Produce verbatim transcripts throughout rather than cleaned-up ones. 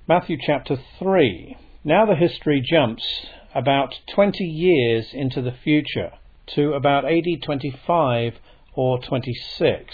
Matthew chapter three. Now the history jumps about twenty years into the future to about A D twenty-five or twenty-six,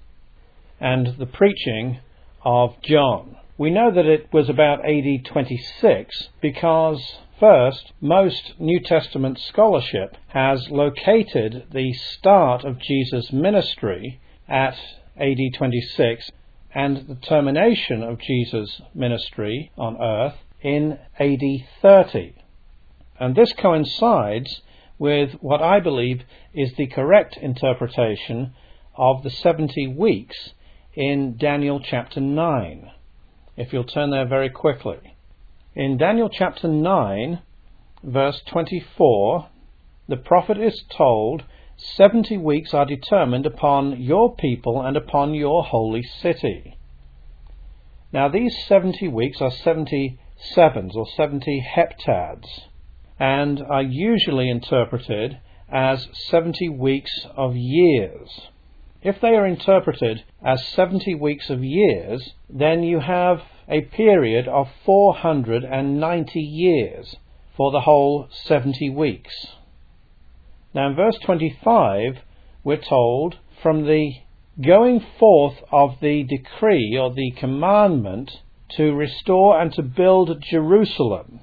and the preaching of John. We know that it was about A D twenty-six because, first, most New Testament scholarship has located the start of Jesus' ministry at A D twenty-six and the termination of Jesus' ministry on earth in A D thirty. And this coincides with what I believe is the correct interpretation of the seventy weeks in Daniel chapter nine. If you'll turn there very quickly. In Daniel chapter nine, verse twenty-four, the prophet is told, seventy weeks are determined upon your people and upon your holy city. Now these seventy weeks are seventy sevens or seventy heptads, and are usually interpreted as seventy weeks of years. If they are interpreted as seventy weeks of years, then you have a period of four hundred ninety years for the whole seventy weeks. Now in verse twenty-five, we're told, from the going forth of the decree or the commandment to restore and to build Jerusalem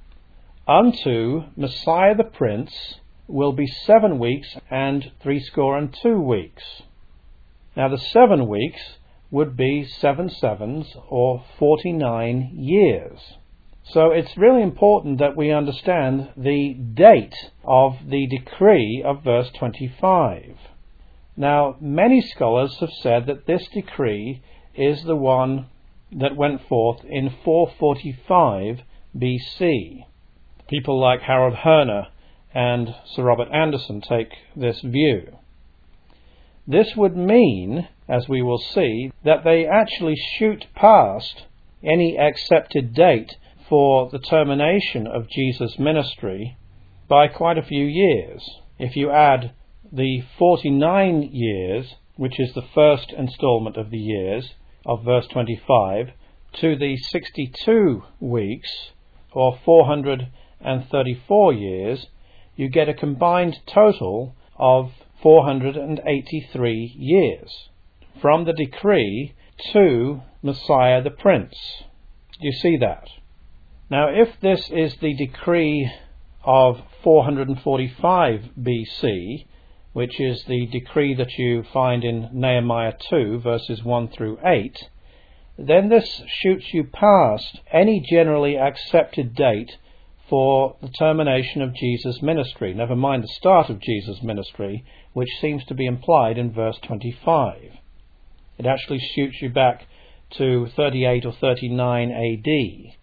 unto Messiah the Prince will be seven weeks and threescore and two weeks. Now the seven weeks would be seven sevens or forty-nine years. So it's really important that we understand the date of the decree of verse twenty-five. Now many scholars have said that this decree is the one that went forth in four forty-five B C. People like Harold Herner and Sir Robert Anderson take this view. This would mean, as we will see, that they actually shoot past any accepted date for the termination of Jesus' ministry by quite a few years. If you add the forty-nine years, which is the first installment of the years of verse twenty-five, to the sixty-two weeks, or four hundred thirty-four years, you get a combined total of four hundred eighty-three years, from the decree to Messiah the Prince. Do you see that? Now, if this is the decree of four hundred forty-five B C, which is the decree that you find in Nehemiah two, verses one through eight, then this shoots you past any generally accepted date for the termination of Jesus' ministry, never mind the start of Jesus' ministry, which seems to be implied in verse twenty-five. It actually shoots you back to thirty-eight or thirty-nine A D.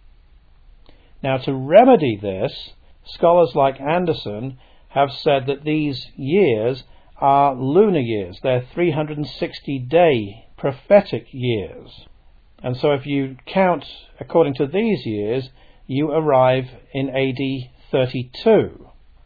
Now, to remedy this, scholars like Anderson have said that these years are lunar years. They're three hundred sixty day prophetic years. And so if you count according to these years, you arrive in A D thirty-two.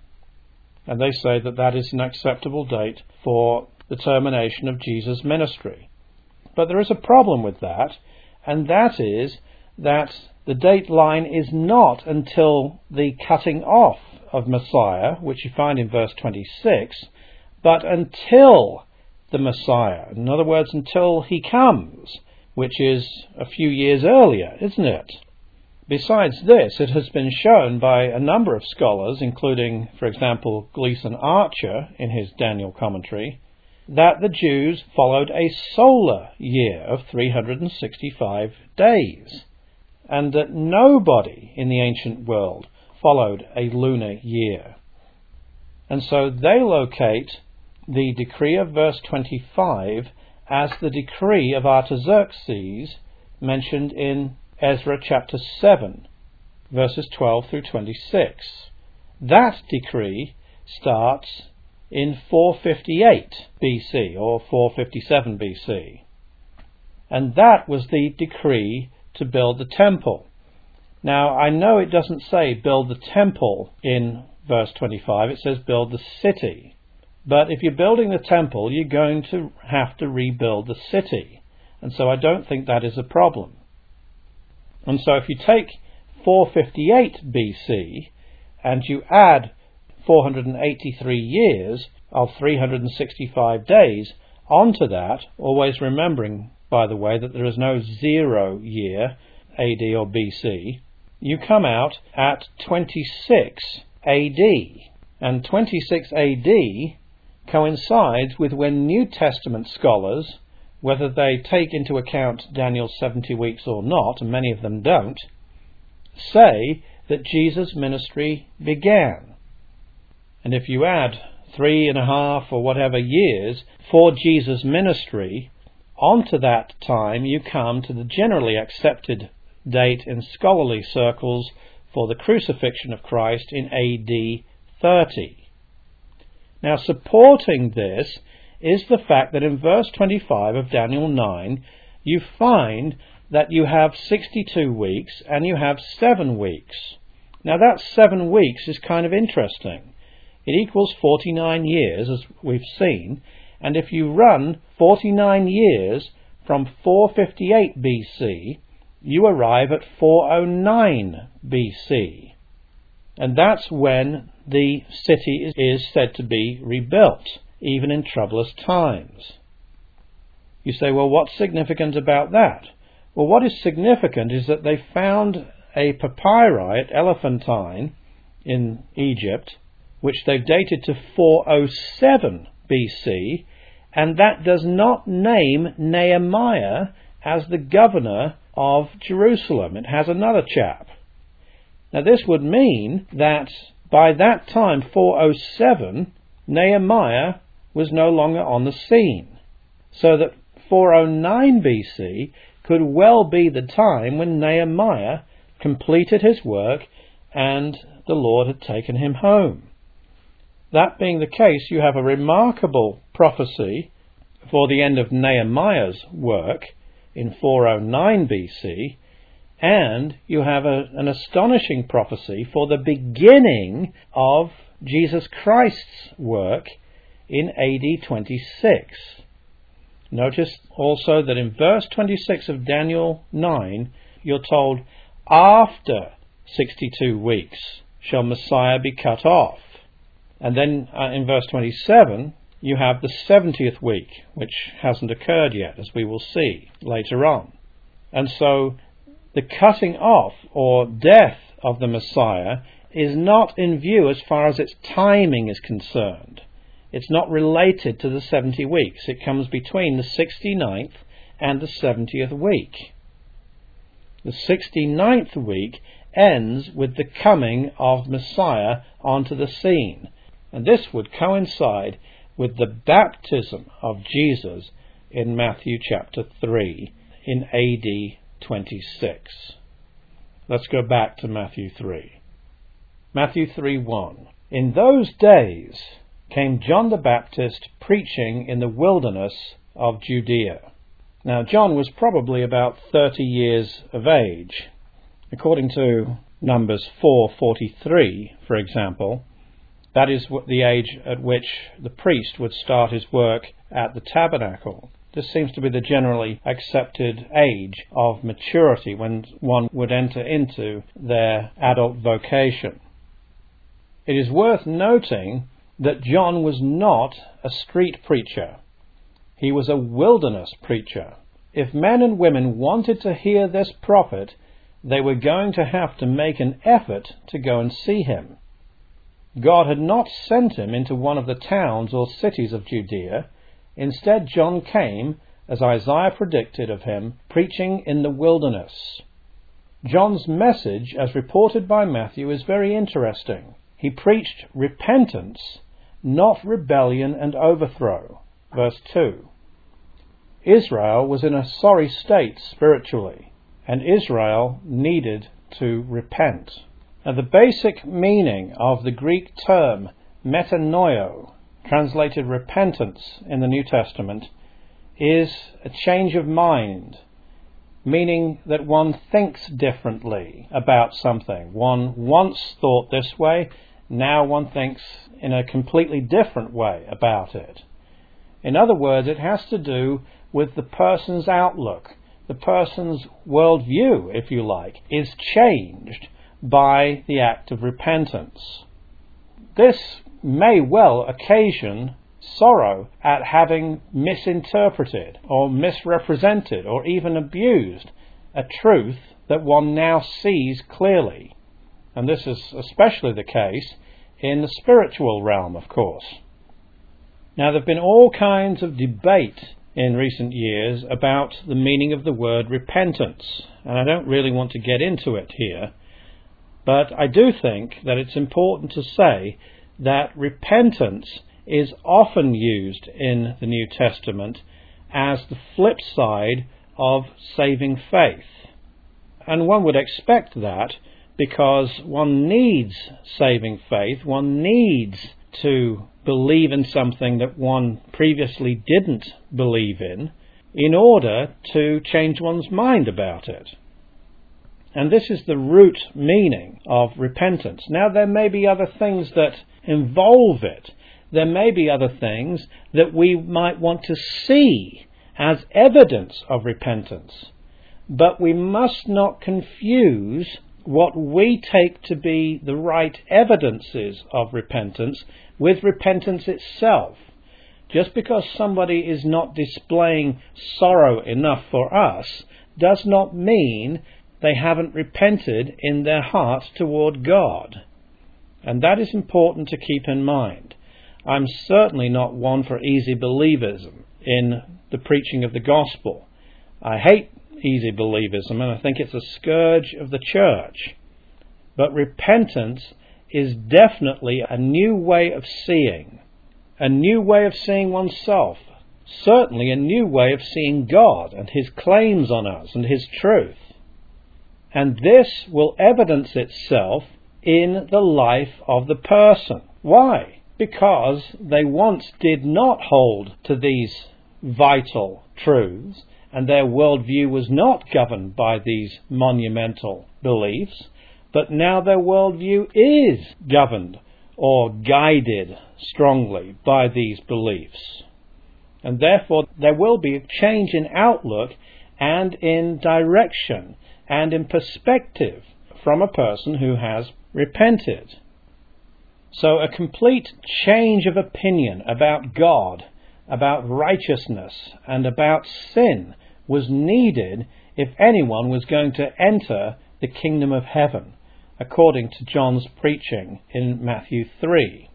And they say that that is an acceptable date for the termination of Jesus' ministry. But there is a problem with that, and that is that the date line is not until the cutting off of Messiah, which you find in verse twenty-six, but until the Messiah. In other words, until he comes, which is a few years earlier, isn't it? Besides this, it has been shown by a number of scholars, including, for example, Gleason Archer in his Daniel commentary, that the Jews followed a solar year of three hundred sixty-five days, and that nobody in the ancient world followed a lunar year. And so they locate the decree of verse twenty-five as the decree of Artaxerxes mentioned in Ezra chapter seven, verses twelve through twenty-six. That decree starts in four fifty-eight B C or four fifty-seven B C. And that was the decree to build the temple. Now, I know it doesn't say build the temple in verse twenty-five, it says build the city. But if you're building the temple, you're going to have to rebuild the city. And so I don't think that is a problem. And so if you take four fifty-eight B C and you add four hundred eighty-three years of three hundred sixty-five days onto that, always remembering, by the way, that there is no zero year, A D or B C, you come out at twenty-six A D. And twenty-six A D coincides with when New Testament scholars, whether they take into account Daniel's seventy weeks or not, and many of them don't, say that Jesus' ministry began. And if you add three and a half or whatever years for Jesus' ministry onto that time, you come to the generally accepted date in scholarly circles for the crucifixion of Christ in A D thirty. Now, supporting this is the fact that in verse twenty-five of Daniel nine, you find that you have sixty-two weeks and you have seven weeks. Now, that seven weeks is kind of interesting. It equals forty-nine years, as we've seen, and if you run forty-nine years from four fifty-eight B C, you arrive at four oh nine B C. And that's when the city is said to be rebuilt, even in troublous times. You say, well, what's significant about that? Well, what is significant is that they found a papyri at Elephantine in Egypt, which they've dated to four oh seven B C, and that does not name Nehemiah as the governor of Jerusalem. It has another chap. Now, this would mean that by that time, four oh seven, Nehemiah was no longer on the scene, so that four oh nine B C could well be the time when Nehemiah completed his work and the Lord had taken him home. That being the case, you have a remarkable prophecy for the end of Nehemiah's work in four oh nine B C, and you have a, an astonishing prophecy for the beginning of Jesus Christ's work in A D twenty-six. Notice also that in verse twenty-six of Daniel nine, you're told, after sixty-two weeks shall Messiah be cut off. And then uh, in verse twenty-seven, you have the seventieth week, which hasn't occurred yet, as we will see later on. And so the cutting off or death of the Messiah is not in view as far as its timing is concerned. It's not related to the seventy weeks. It comes between the sixty-ninth and the seventieth week. The sixty-ninth week ends with the coming of Messiah onto the scene. And this would coincide with the baptism of Jesus in Matthew chapter three in A D twenty-six. Let's go back to Matthew three. Matthew three one. In those days came John the Baptist preaching in the wilderness of Judea. Now, John was probably about thirty years of age. According to Numbers four forty-three, for example, that is the age at which the priest would start his work at the tabernacle. This seems to be the generally accepted age of maturity when one would enter into their adult vocation. It is worth noting that John was not a street preacher. He was a wilderness preacher. If men and women wanted to hear this prophet, they were going to have to make an effort to go and see him. God had not sent him into one of the towns or cities of Judea. Instead, John came, as Isaiah predicted of him, preaching in the wilderness. John's message, as reported by Matthew, is very interesting. He preached repentance, not rebellion and overthrow. Verse two. Israel was in a sorry state spiritually, and Israel needed to repent. Now, the basic meaning of the Greek term metanoio, translated repentance in the New Testament, is a change of mind, meaning that one thinks differently about something. One once thought this way, now one thinks in a completely different way about it. In other words, it has to do with the person's outlook, the person's worldview, if you like, is changed by the act of repentance. This may well occasion sorrow at having misinterpreted or misrepresented or even abused a truth that one now sees clearly. And this is especially the case in the spiritual realm, of course. Now, there have been all kinds of debate in recent years about the meaning of the word repentance, and I don't really want to get into it here, but I do think that it's important to say that repentance is often used in the New Testament as the flip side of saving faith. And one would expect that because one needs saving faith, one needs to believe in something that one previously didn't believe in, in order to change one's mind about it. And this is the root meaning of repentance. Now, there may be other things that involve it. There may be other things that we might want to see as evidence of repentance. But we must not confuse what we take to be the right evidences of repentance with repentance itself. Just because somebody is not displaying sorrow enough for us does not mean they haven't repented in their heart toward God. And that is important to keep in mind. I'm certainly not one for easy believism in the preaching of the gospel. I hate easy believism, and I think it's a scourge of the church. But repentance is definitely a new way of seeing, a new way of seeing oneself, certainly a new way of seeing God and His claims on us and His truth. And this will evidence itself in the life of the person. Why? Because they once did not hold to these vital truths, and their worldview was not governed by these monumental beliefs, but now their worldview is governed or guided strongly by these beliefs. And therefore there will be a change in outlook and in direction and in perspective from a person who has repented. So a complete change of opinion about God, about righteousness, and about sin was needed if anyone was going to enter the kingdom of heaven, according to John's preaching in Matthew three.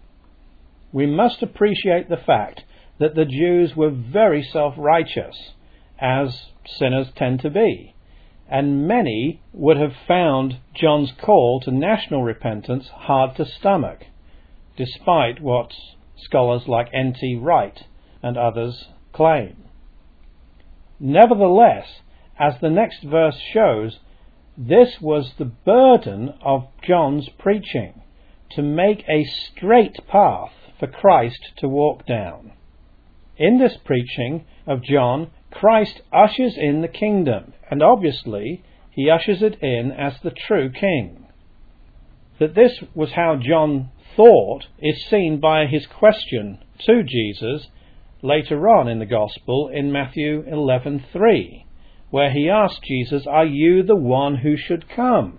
We must appreciate the fact that the Jews were very self-righteous, as sinners tend to be, and many would have found John's call to national repentance hard to stomach, despite what scholars like N T Wright and others claim. Nevertheless, as the next verse shows, this was the burden of John's preaching, to make a straight path for Christ to walk down. In this preaching of John, Christ ushers in the kingdom, and obviously he ushers it in as the true king. That this was how John thought is seen by his question to Jesus later on in the Gospel in Matthew eleven three, where he asked Jesus, "Are you the one who should come?"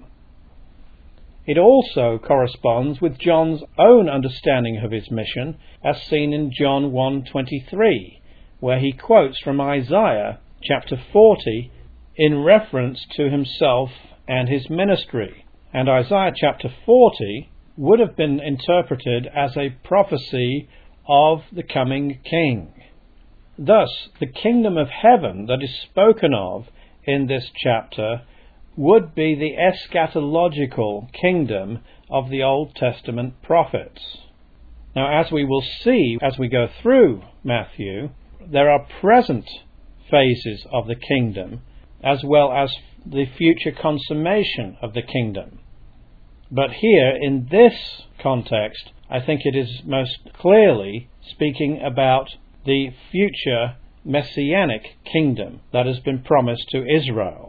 It also corresponds with John's own understanding of his mission, as seen in John one twenty-three, where he quotes from Isaiah chapter forty in reference to himself and his ministry. And Isaiah chapter forty would have been interpreted as a prophecy of the coming king. Thus, the kingdom of heaven that is spoken of in this chapter would be the eschatological kingdom of the Old Testament prophets. Now, as we will see as we go through Matthew, there are present phases of the kingdom as well as the future consummation of the kingdom. But here, in this context, I think it is most clearly speaking about the future messianic kingdom that has been promised to Israel.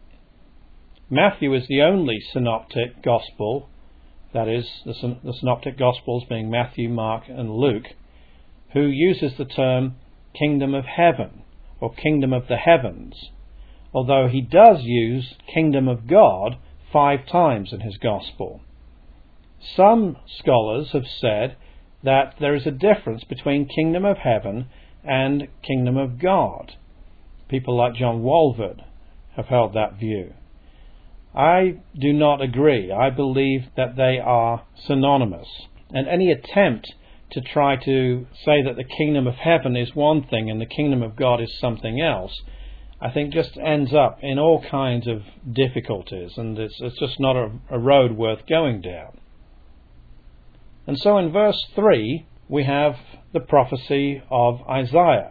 Matthew is the only synoptic gospel, that is, the, syn- the synoptic gospels being Matthew, Mark, and Luke, who uses the term kingdom of heaven, or kingdom of the heavens, although he does use kingdom of God five times in his gospel. Some scholars have said that there is a difference between kingdom of heaven and kingdom of God. People like John Walvoord have held that view. I do not agree. I believe that they are synonymous, and any attempt to try to say that the kingdom of heaven is one thing and the kingdom of God is something else, I think just ends up in all kinds of difficulties, and it's, it's just not a, a road worth going down. And so in verse three we have the prophecy of Isaiah.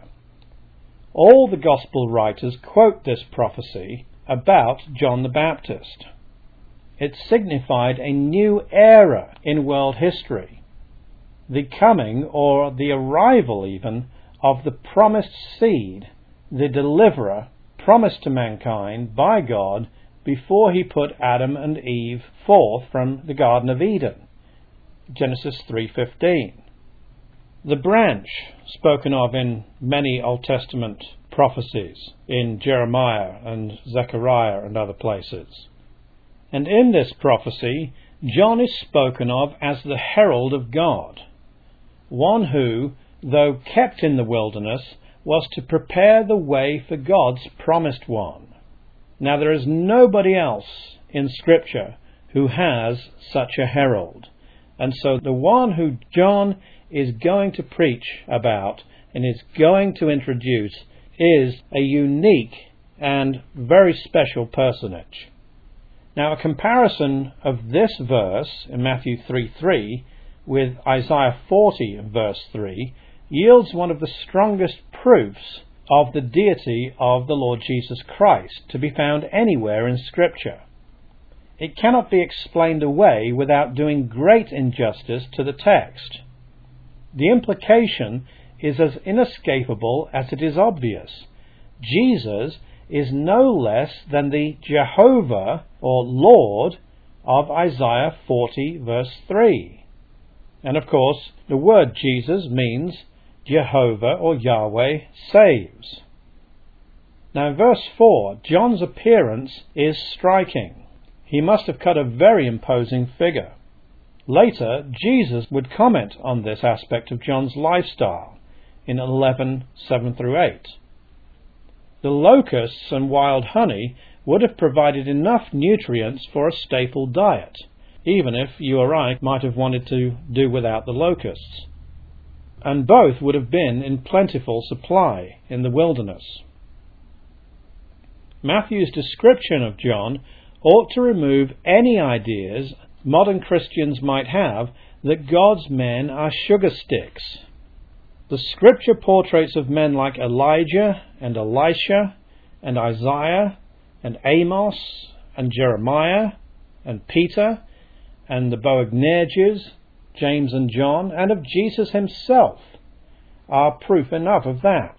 All the gospel writers quote this prophecy about John the Baptist. It signified a new era in world history, the coming, or the arrival even, of the promised seed, the deliverer promised to mankind by God before he put Adam and Eve forth from the Garden of Eden. Genesis three fifteen. The branch spoken of in many Old Testament prophecies, in Jeremiah and Zechariah and other places. And in this prophecy, John is spoken of as the herald of God, one who, though kept in the wilderness, was to prepare the way for God's promised one. Now there is nobody else in Scripture who has such a herald. And so the one who John is going to preach about and is going to introduce is a unique and very special personage. Now a comparison of this verse in Matthew three three with Isaiah forty verse three yields one of the strongest proofs of the deity of the Lord Jesus Christ to be found anywhere in Scripture. It cannot be explained away without doing great injustice to the text. The implication is as inescapable as it is obvious. Jesus is no less than the Jehovah or Lord of Isaiah forty verse three. And of course, the word Jesus means Jehovah or Yahweh saves. Now in verse four, John's appearance is striking. He must have cut a very imposing figure. Later, Jesus would comment on this aspect of John's lifestyle in eleven seven through eight. The locusts and wild honey would have provided enough nutrients for a staple diet, even if you or I might have wanted to do without the locusts. And both would have been in plentiful supply in the wilderness. Matthew's description of John ought to remove any ideas modern Christians might have that God's men are sugar sticks. The Scripture portraits of men like Elijah and Elisha and Isaiah and Amos and Jeremiah and Peter and the Boanerges, James and John, and of Jesus himself are proof enough of that.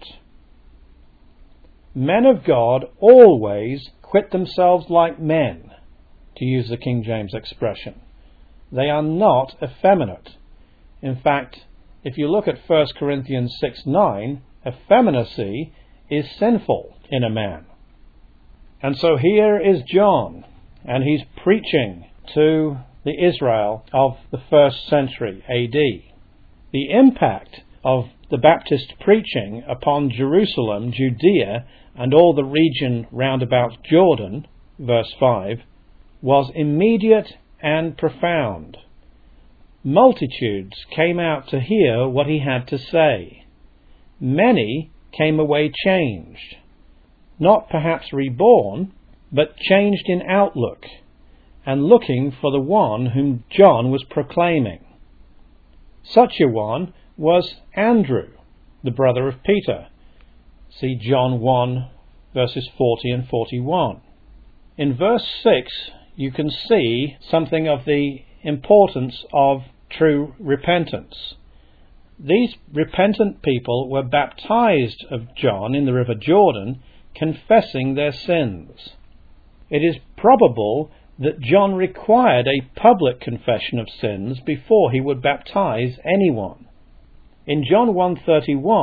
Men of God always quit themselves like men, to use the King James expression. They are not effeminate. In fact, if you look at First Corinthians six nine, effeminacy is sinful in a man. And so here is John, and he's preaching to the Israel of the first century A D. The impact of the Baptist preaching upon Jerusalem, Judea, and all the region round about Jordan, verse five, was immediate and profound. Multitudes came out to hear what he had to say. Many came away changed, not perhaps reborn, but changed in outlook, and looking for the one whom John was proclaiming. Such a one was Andrew, the brother of Peter. See John one, verses forty and forty-one. In verse six, you can see something of the importance of true repentance. These repentant people were baptized of John in the river Jordan, confessing their sins. It is probable that John required a public confession of sins before he would baptize anyone. In John one thirty-one,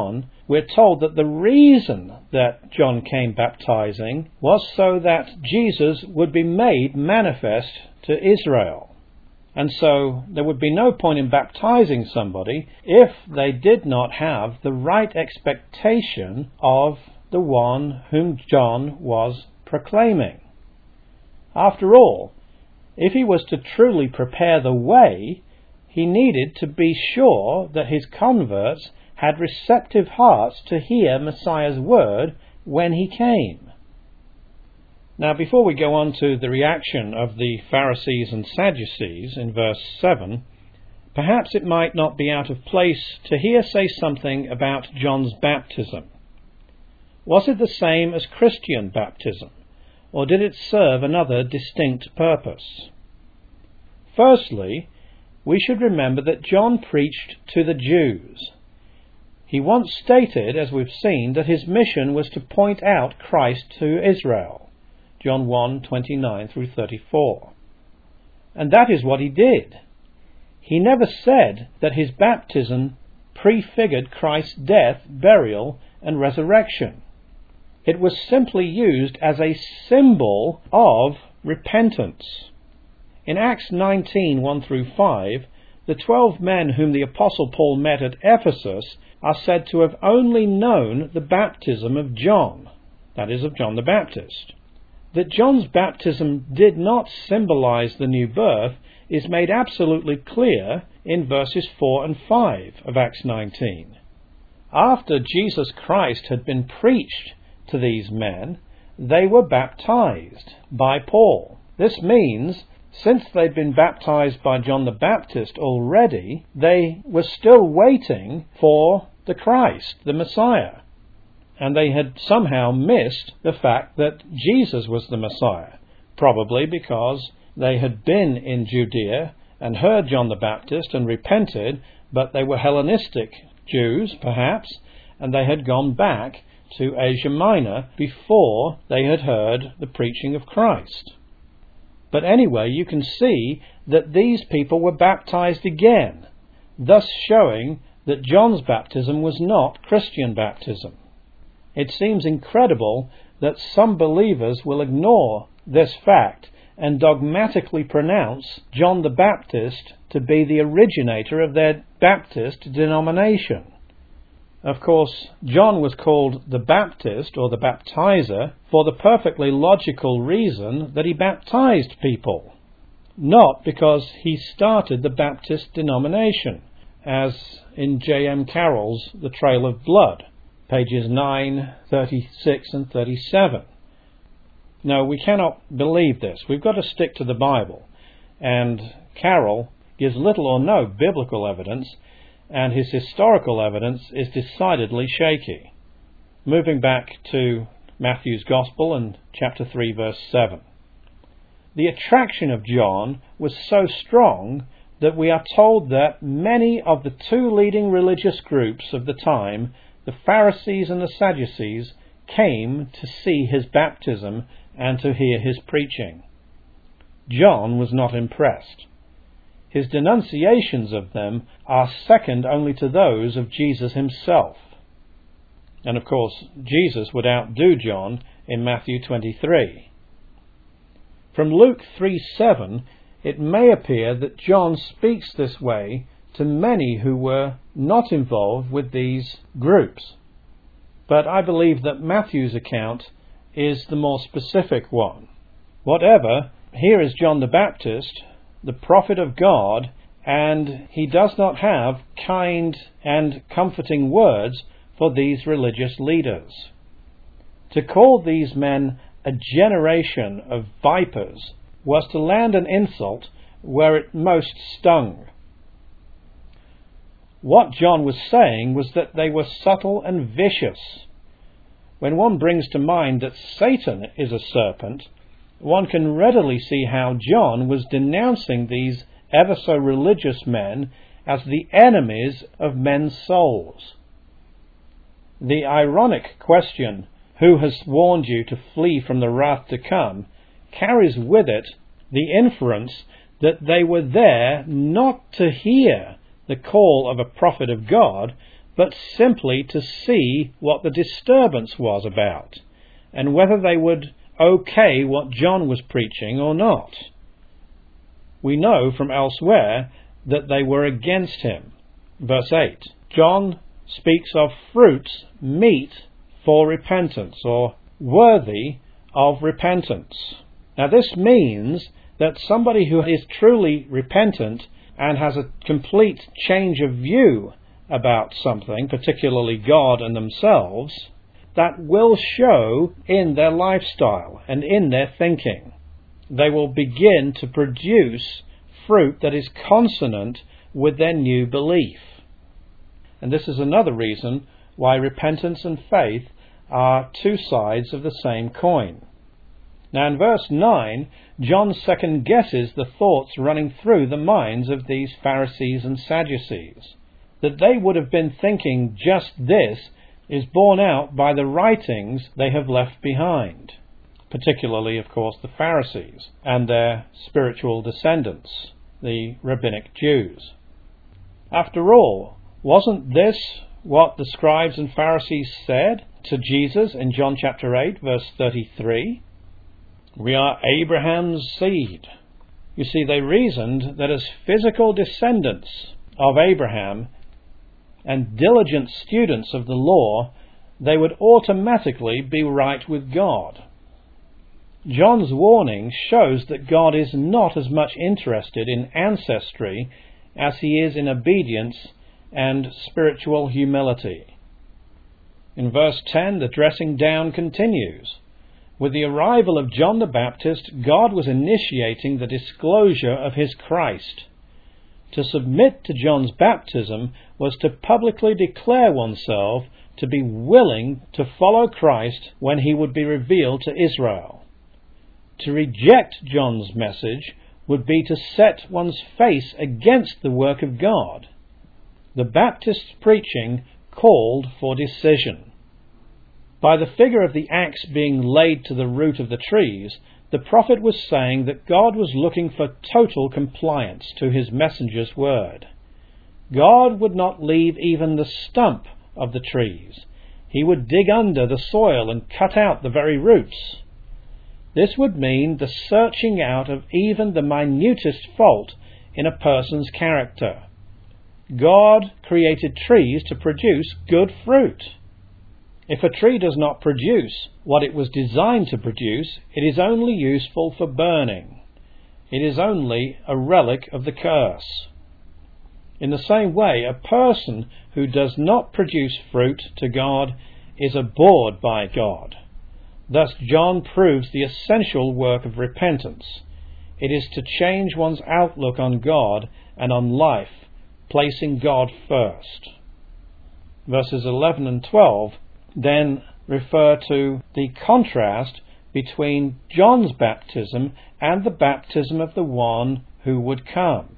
we're told that the reason that John came baptizing was so that Jesus would be made manifest to Israel. And so there would be no point in baptizing somebody if they did not have the right expectation of the one whom John was proclaiming. After all, if he was to truly prepare the way, he needed to be sure that his converts had receptive hearts to hear Messiah's word when he came. Now, before we go on to the reaction of the Pharisees and Sadducees in verse seven, perhaps it might not be out of place to here say something about John's baptism. Was it the same as Christian baptism, or did it serve another distinct purpose? Firstly, we should remember that John preached to the Jews. He once stated, as we've seen, that his mission was to point out Christ to Israel. John one, twenty-nine through thirty-four. And that is what he did. He never said that his baptism prefigured Christ's death, burial, and resurrection. It was simply used as a symbol of repentance. In Acts nineteen, one through five, the twelve men whom the Apostle Paul met at Ephesus are said to have only known the baptism of John, that is, of John the Baptist. That John's baptism did not symbolize the new birth is made absolutely clear in verses four and five of Acts nineteen. After Jesus Christ had been preached to these men, they were baptized by Paul. This means, since they'd been baptized by John the Baptist already, they were still waiting for the Christ, the Messiah. And they had somehow missed the fact that Jesus was the Messiah, probably because they had been in Judea and heard John the Baptist and repented, but they were Hellenistic Jews, perhaps, and they had gone back to Asia Minor before they had heard the preaching of Christ. But anyway, you can see that these people were baptized again, thus showing that John's baptism was not Christian baptism. It seems incredible that some believers will ignore this fact and dogmatically pronounce John the Baptist to be the originator of their Baptist denomination. Of course, John was called the Baptist, or the baptizer, for the perfectly logical reason that he baptized people, not because he started the Baptist denomination, as in J M Carroll's The Trail of Blood, pages nine, thirty-six and thirty-seven. No, we cannot believe this. We've got to stick to the Bible. And Carroll gives little or no biblical evidence, and his historical evidence is decidedly shaky. Moving back to Matthew's Gospel and chapter three, verse seven. The attraction of John was so strong that we are told that many of the two leading religious groups of the time, the Pharisees and the Sadducees, came to see his baptism and to hear his preaching. John was not impressed. His denunciations of them are second only to those of Jesus himself. And of course, Jesus would outdo John in Matthew twenty-three. From Luke three seven, it may appear that John speaks this way to many who were not involved with these groups. But I believe that Matthew's account is the more specific one. Whatever, here is John the Baptist, the prophet of God, and he does not have kind and comforting words for these religious leaders. To call these men a generation of vipers was to land an insult where it most stung. What John was saying was that they were subtle and vicious. When one brings to mind that Satan is a serpent, one can readily see how John was denouncing these ever so religious men as the enemies of men's souls. The ironic question, "Who has warned you to flee from the wrath to come?" carries with it the inference that they were there not to hear the call of a prophet of God, but simply to see what the disturbance was about, and whether they would okay what John was preaching or not. We know from elsewhere that they were against him. Verse eight, John speaks of fruits meet for repentance, or worthy of repentance. Now this means that somebody who is truly repentant and has a complete change of view about something, particularly God and themselves, that will show in their lifestyle and in their thinking. They will begin to produce fruit that is consonant with their new belief. And this is another reason why repentance and faith are two sides of the same coin. Now in verse nine, John second guesses the thoughts running through the minds of these Pharisees and Sadducees. That they would have been thinking just this is borne out by the writings they have left behind, particularly, of course, the Pharisees and their spiritual descendants, the rabbinic Jews. After all, wasn't this what the scribes and Pharisees said to Jesus in John chapter eight, verse thirty-three? We are Abraham's seed. You see, they reasoned that as physical descendants of Abraham and diligent students of the law, they would automatically be right with God. John's warning shows that God is not as much interested in ancestry as he is in obedience and spiritual humility. In verse ten, the dressing down continues. With the arrival of John the Baptist, God was initiating the disclosure of his Christ. To submit to John's baptism was to publicly declare oneself to be willing to follow Christ when he would be revealed to Israel. To reject John's message would be to set one's face against the work of God. The Baptist's preaching called for decision. By the figure of the axe being laid to the root of the trees, the prophet was saying that God was looking for total compliance to his messenger's word. God would not leave even the stump of the trees. He would dig under the soil and cut out the very roots. This would mean the searching out of even the minutest fault in a person's character. God created trees to produce good fruit. If a tree does not produce what it was designed to produce, it is only useful for burning. It is only a relic of the curse. In the same way, a person who does not produce fruit to God is abhorred by God. Thus John proves the essential work of repentance. It is to change one's outlook on God and on life, placing God first. Verses eleven and twelve then refer to the contrast between John's baptism and the baptism of the one who would come.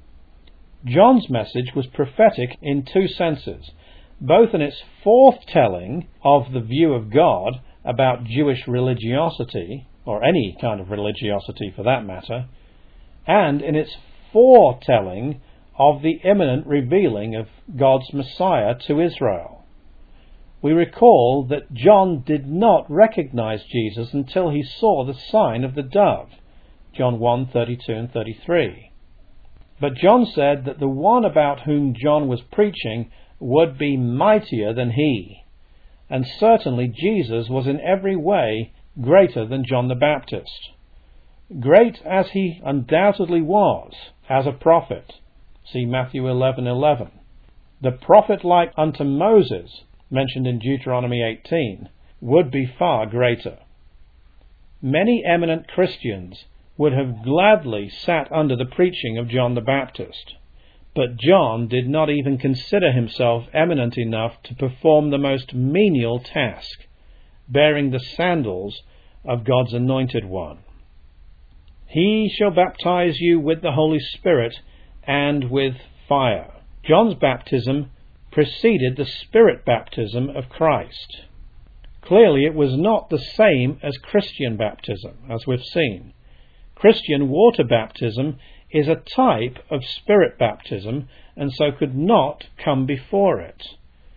John's message was prophetic in two senses, both in its foretelling of the view of God about Jewish religiosity, or any kind of religiosity for that matter, and in its foretelling of the imminent revealing of God's Messiah to Israel. We recall that John did not recognize Jesus until he saw the sign of the dove, John one, thirty-two and thirty-three. But John said that the one about whom John was preaching would be mightier than he, and certainly Jesus was in every way greater than John the Baptist. Great as he undoubtedly was as a prophet, see Matthew eleven eleven. The prophet like unto Moses, mentioned in Deuteronomy eighteen, would be far greater. Many eminent Christians would have gladly sat under the preaching of John the Baptist, but John did not even consider himself eminent enough to perform the most menial task, bearing the sandals of God's anointed one. He shall baptize you with the Holy Spirit and with fire. John's baptism preceded the Spirit baptism of Christ. Clearly it was not the same as Christian baptism, as we've seen. Christian water baptism is a type of Spirit baptism, and so could not come before it.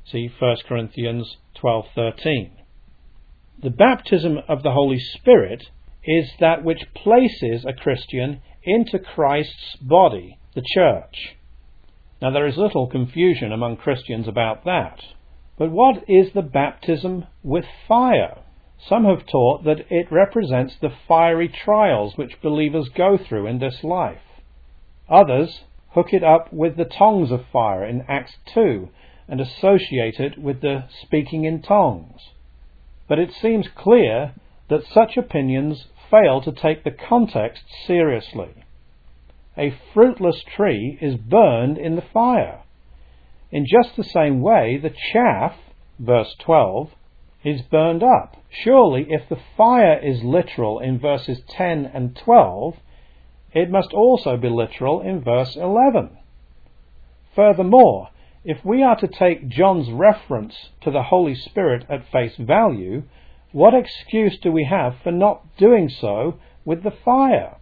See First Corinthians twelve thirteen. The baptism of the Holy Spirit is that which places a Christian into Christ's body, the church. Now there is little confusion among Christians about that. But what is the baptism with fire? Some have taught that it represents the fiery trials which believers go through in this life. Others hook it up with the tongues of fire in Acts two and associate it with the speaking in tongues. But it seems clear that such opinions fail to take the context seriously. A fruitless tree is burned in the fire. In just the same way, the chaff, verse twelve, is burned up. Surely, if the fire is literal in verses ten and twelve, it must also be literal in verse eleven. Furthermore, if we are to take John's reference to the Holy Spirit at face value, what excuse do we have for not doing so with the fire?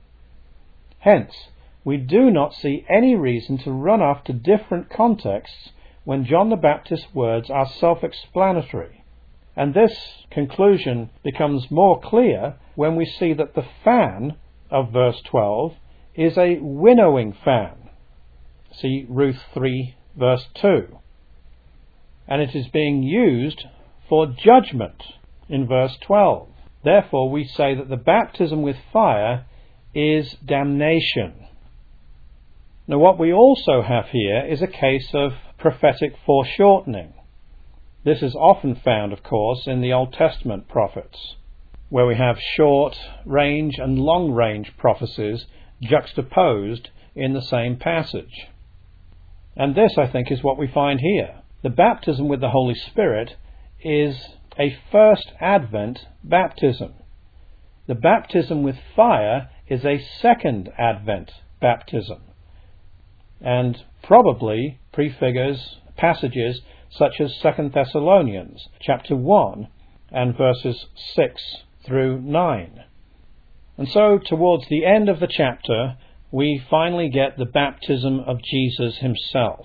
Hence, we do not see any reason to run off to different contexts when John the Baptist's words are self-explanatory. And this conclusion becomes more clear when we see that the fan of verse twelve is a winnowing fan. See Ruth three, verse two. And it is being used for judgment in verse twelve. Therefore we say that the baptism with fire is damnation. Now what we also have here is a case of prophetic foreshortening. This is often found, of course, in the Old Testament prophets, where we have short-range and long-range prophecies juxtaposed in the same passage. And this, I think, is what we find here. The baptism with the Holy Spirit is a first Advent baptism. The baptism with fire is a second Advent baptism, and probably prefigures passages such as Second Thessalonians chapter one and verses six through nine. And so towards the end of the chapter we finally get the baptism of Jesus himself.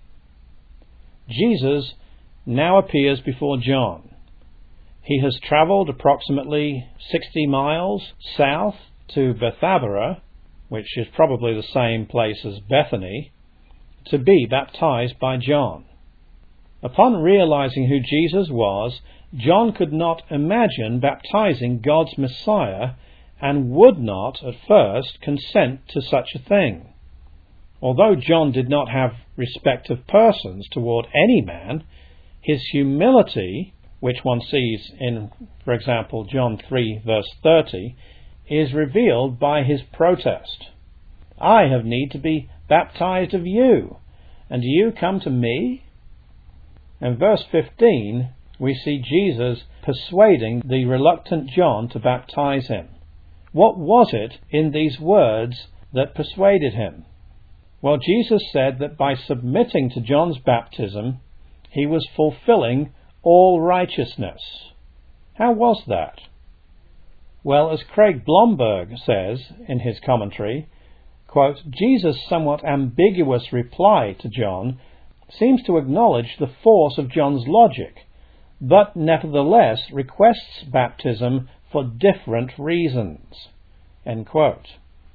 Jesus now appears before John. He has travelled approximately sixty miles south to Bethabara, which is probably the same place as Bethany, to be baptized by John. Upon realizing who Jesus was, John could not imagine baptizing God's Messiah and would not, at first, consent to such a thing. Although John did not have respect of persons toward any man, his humility, which one sees in, for example, John three, verse thirty, is revealed by his protest. I have need to be baptized of you, and do you come to me? In verse fifteen, we see Jesus persuading the reluctant John to baptize him. What was it in these words that persuaded him? Well, Jesus said that by submitting to John's baptism, he was fulfilling all righteousness. How was that? Well, as Craig Blomberg says in his commentary, quote, Jesus' somewhat ambiguous reply to John seems to acknowledge the force of John's logic, but nevertheless requests baptism for different reasons. End quote.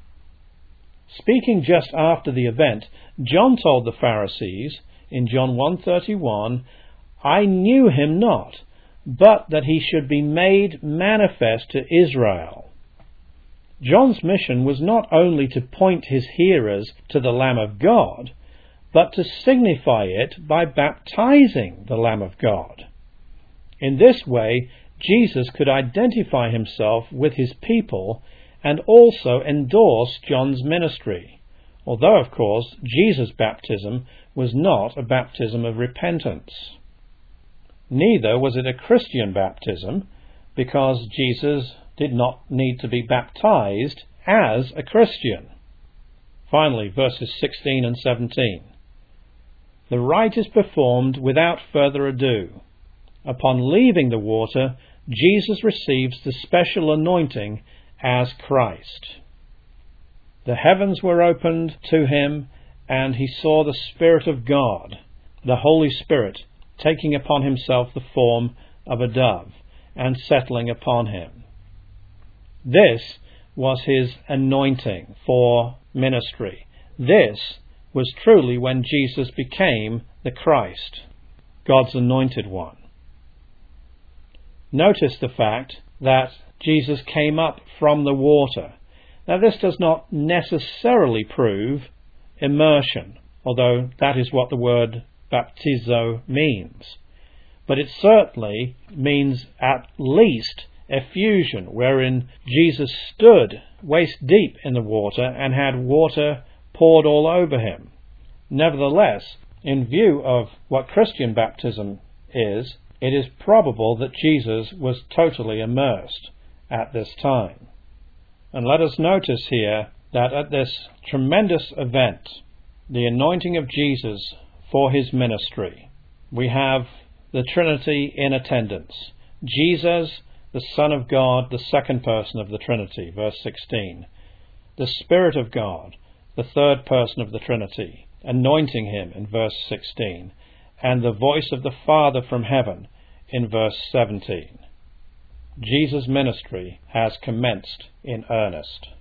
Speaking just after the event, John told the Pharisees in John one thirty-one, I knew him not, but that he should be made manifest to Israel. John's mission was not only to point his hearers to the Lamb of God, but to signify it by baptizing the Lamb of God. In this way, Jesus could identify himself with his people and also endorse John's ministry, although, of course, Jesus' baptism was not a baptism of repentance. Neither was it a Christian baptism, because Jesus did not need to be baptized as a Christian. Finally, verses sixteen and seventeen. The rite is performed without further ado. Upon leaving the water, Jesus receives the special anointing as Christ. The heavens were opened to him, and he saw the Spirit of God, the Holy Spirit, taking upon himself the form of a dove and settling upon him. This was his anointing for ministry. This was truly when Jesus became the Christ, God's anointed one. Notice the fact that Jesus came up from the water. Now, this does not necessarily prove immersion, although that is what the word baptizo means. But it certainly means at least effusion, wherein Jesus stood waist deep in the water and had water poured all over him. Nevertheless, in view of what Christian baptism is, it is probable that Jesus was totally immersed at this time. And let us notice here that at this tremendous event, the anointing of Jesus for his ministry, we have the Trinity in attendance. Jesus, the Son of God, the second person of the Trinity, verse sixteen. The Spirit of God, the third person of the Trinity, anointing him in verse sixteen. And the voice of the Father from heaven in verse seventeen. Jesus' ministry has commenced in earnest.